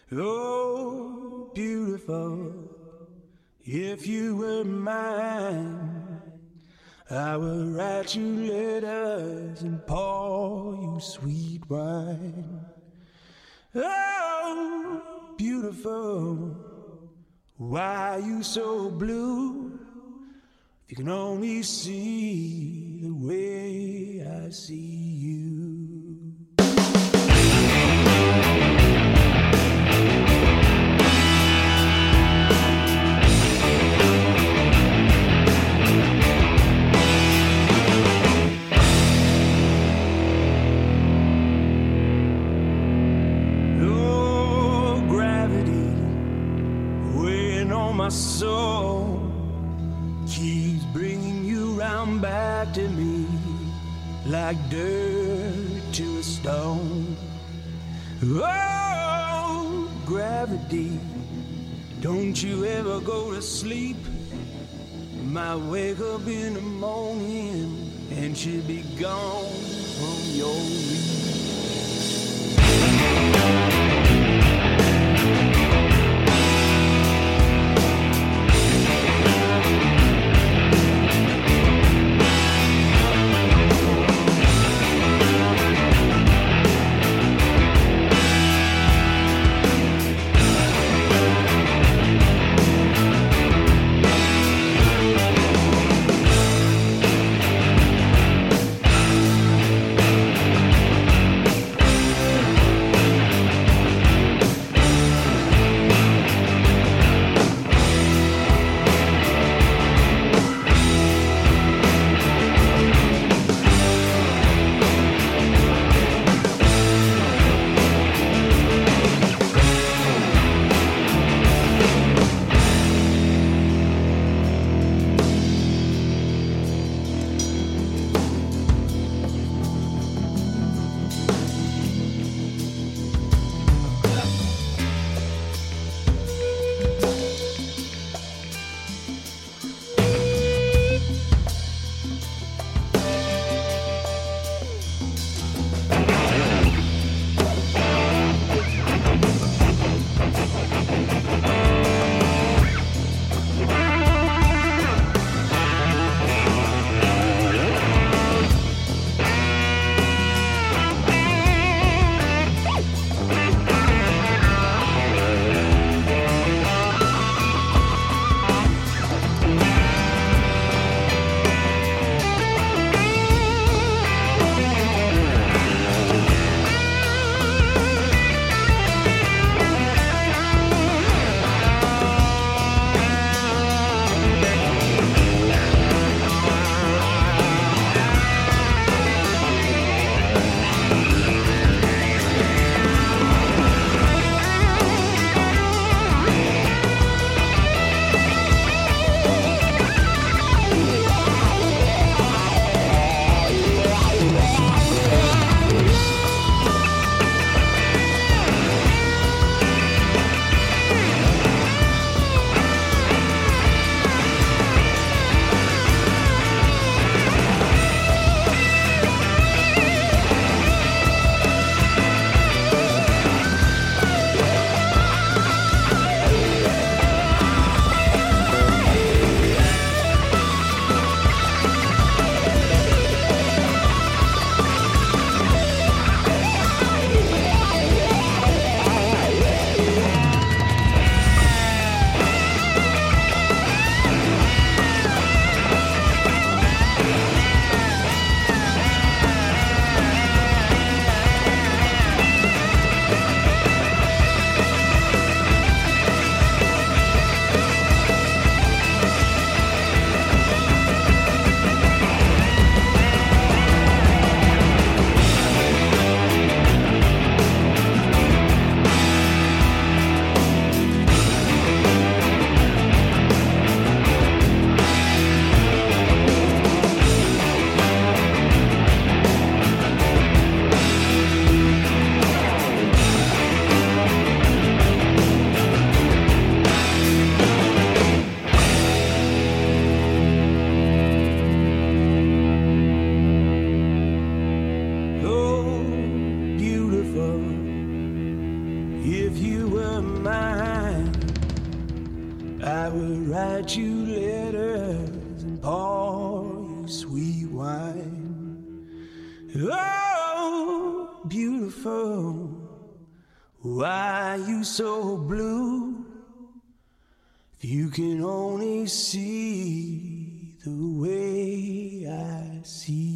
Oh, beautiful, if you were mine, I would write you letters and pour you sweet wine. Oh, beautiful, why are you so blue? If you can only see the way I see you. My soul keeps bringing you round back to me like dirt to a stone. Oh, gravity, don't you ever go to sleep. Might wake up in the morning and she'll be gone from your reach. mine. I will write you letters and pour you sweet wine. Oh, beautiful, why you so blue? If you can only see the way I see